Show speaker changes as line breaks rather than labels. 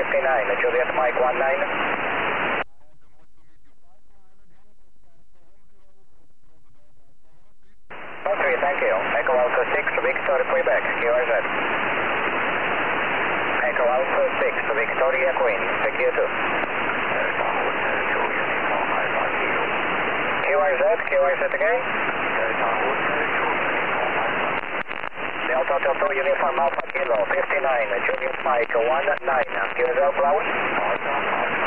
Juliet Mike 19. Okay, thank you. Echo Alpha 6, Victor, Quebec, QRZ. Echo Alpha 6, Victoria, Queen, PQ2. QRZ again. Delta Hotel 2, Uniform Alpha Kilo, 59, Juliet Mike 19, QRZ close.